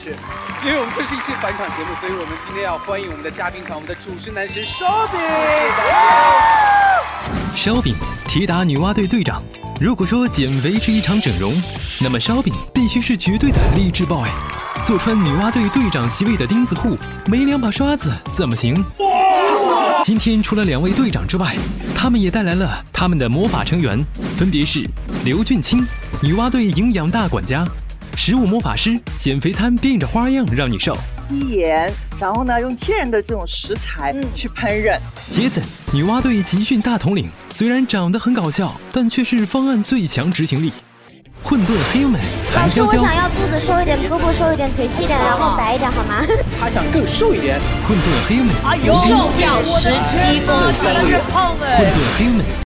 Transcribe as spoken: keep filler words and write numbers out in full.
是，因为我们这是一期返场节目，所以我们今天要欢迎我们的嘉宾团，我们的主持男神烧饼。 烧饼，铁打女娲队队长。如果说减肥是一场整容，那么烧饼必须是绝对的励志 boy。坐穿女娲队队长席位的钉子户，没两把刷子怎么行？今天除了两位队长之外，他们也带来了他们的魔法成员，分别是刘俊清，女娲队营养大管家。食物魔法师，减肥餐变着花样让你瘦。 低盐，然后呢，用天然的这种食材去烹饪。 杰森，女娲队集训大统领，虽然长得很搞笑，但却是方案最强执行力。混沌黑们， 老师，我想要肚子瘦一点，胳膊瘦一点，腿细一点，然后白一点，好吗？ 他想更瘦一点。 混沌黑们， 哎呦，瘦掉十七公斤，越胖哎！ 混沌黑们。